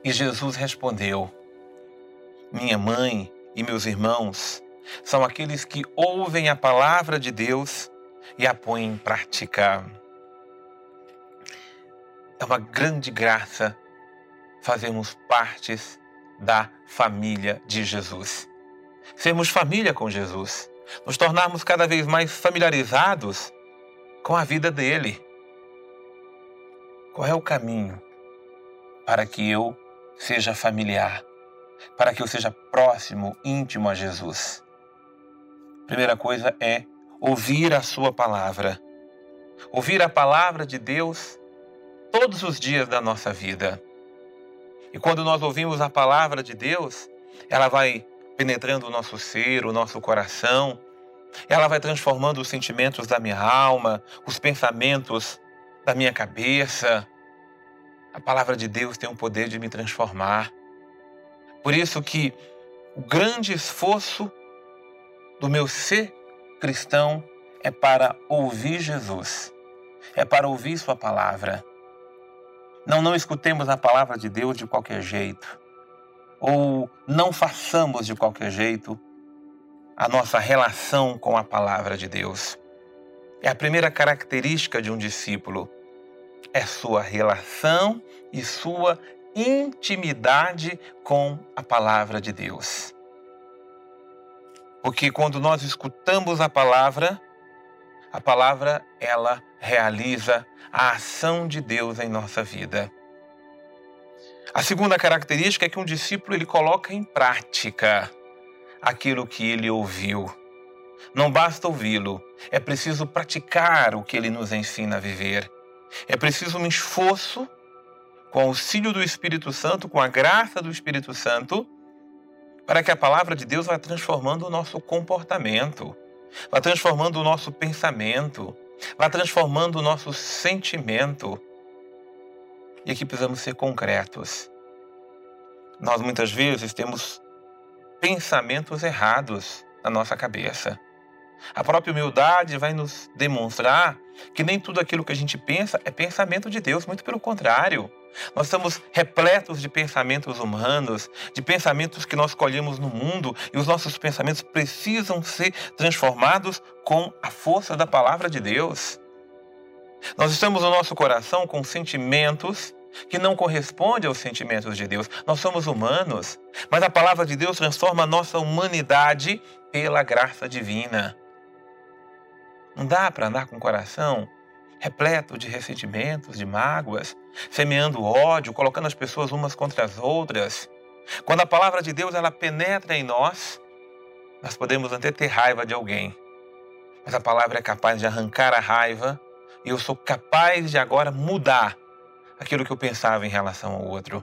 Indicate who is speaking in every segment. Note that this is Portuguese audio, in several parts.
Speaker 1: E Jesus respondeu: minha mãe e meus irmãos são aqueles que ouvem a palavra de Deus e a põem em prática. É uma grande graça fazermos partes da família de Jesus. Sermos família com Jesus. Nos tornarmos cada vez mais familiarizados com a vida dele. Qual é o caminho para que eu seja familiar? Para que eu seja próximo, íntimo a Jesus? Primeira coisa é ouvir a sua palavra. Ouvir a palavra de Deus todos os dias da nossa vida. E quando nós ouvimos a palavra de Deus, ela vai penetrando o nosso ser, o nosso coração. Ela vai transformando os sentimentos da minha alma, os pensamentos da minha cabeça. A palavra de Deus tem o poder de me transformar. Por isso que o grande esforço do meu ser cristão é para ouvir Jesus. É para ouvir sua palavra. Não escutemos a palavra de Deus de qualquer jeito. Ou não façamos de qualquer jeito a nossa relação com a palavra de Deus. É a primeira característica de um discípulo. É sua relação e sua intimidade com a palavra de Deus. Porque quando nós escutamos a palavra ela realiza a ação de Deus em nossa vida. A segunda característica é que um discípulo ele coloca em prática aquilo que ele ouviu. Não basta ouvi-lo, é preciso praticar o que ele nos ensina a viver. É preciso um esforço com o auxílio do Espírito Santo, com a graça do Espírito Santo, para que a palavra de Deus vá transformando o nosso comportamento, vá transformando o nosso pensamento, vá transformando o nosso sentimento. E aqui precisamos ser concretos. Nós muitas vezes temos pensamentos errados na nossa cabeça. A própria humildade vai nos demonstrar que nem tudo aquilo que a gente pensa é pensamento de Deus, muito pelo contrário. Nós estamos repletos de pensamentos humanos, de pensamentos que nós colhemos no mundo, e os nossos pensamentos precisam ser transformados com a força da palavra de Deus. Nós estamos no nosso coração com sentimentos que não correspondem aos sentimentos de Deus. Nós somos humanos, mas a palavra de Deus transforma a nossa humanidade pela graça divina. Não dá para andar com o coração repleto de ressentimentos, de mágoas, semeando ódio, colocando as pessoas umas contra as outras. Quando a palavra de Deus ela penetra em nós, nós podemos até ter raiva de alguém, mas a palavra é capaz de arrancar a raiva e eu sou capaz de agora mudar aquilo que eu pensava em relação ao outro.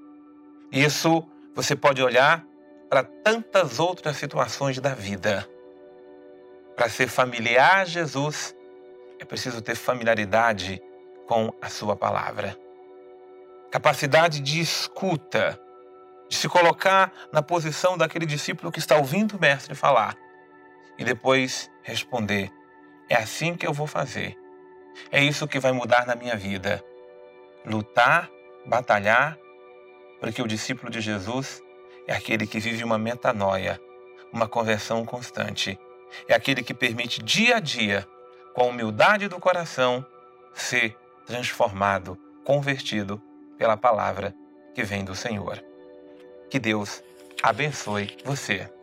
Speaker 1: Isso você pode olhar para tantas outras situações da vida. Para ser familiar a Jesus, é preciso ter familiaridade com a sua palavra. Capacidade de escuta, de se colocar na posição daquele discípulo que está ouvindo o mestre falar e depois responder: é assim que eu vou fazer. É isso que vai mudar na minha vida. Lutar, batalhar, porque o discípulo de Jesus é aquele que vive uma metanoia, uma conversão constante. É aquele que permite dia a dia, com a humildade do coração, ser transformado, convertido pela palavra que vem do Senhor. Que Deus abençoe você.